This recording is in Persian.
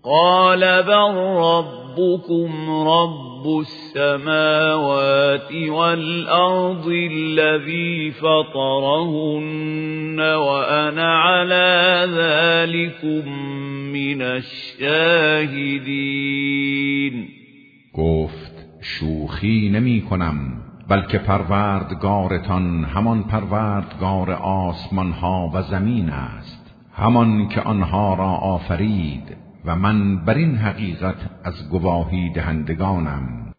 قال بل ربكم رب السماوات والأرض الذي فطرهن وأنا على ذلكم من الشاهدین. گفت شوخی نمی کنم، بلکه پروردگارتان همان پروردگار آسمان ها و زمین است، همان که آنها را آفرید و من بر این حقیقت از گواهی دهندگانم.